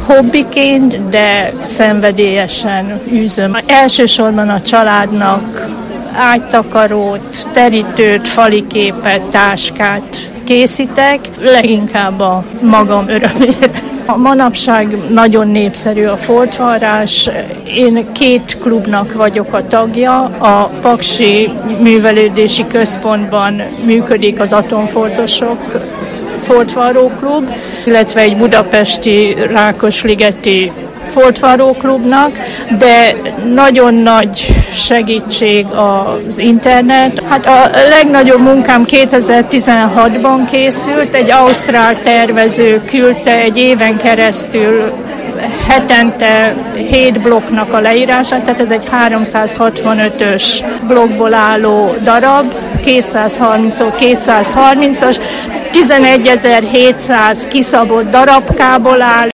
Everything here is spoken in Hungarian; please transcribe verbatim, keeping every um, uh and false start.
hobbiként, de szenvedélyesen űzöm. Elsősorban a családnak ágytakarót, terítőt, faliképet, táskát készítek, leginkább a magam örömére. A manapság nagyon népszerű a foltvarrás. Én két klubnak vagyok a tagja. A Paksi Művelődési Központban működik az Atomfoltosok Foltvarró Klub, illetve egy budapesti Rákosligeti Foltvarró Klubnak, de nagyon nagy segítség az internet. Hát a legnagyobb munkám kétezer-tizenhatban készült, egy ausztrál tervező küldte egy éven keresztül hetente hét blokknak a leírását, tehát ez egy háromszázhatvanötös blokkból álló darab, kétszázharminc kétszázharmincas, tizenegyezer-hétszáz kiszabott darabkából áll.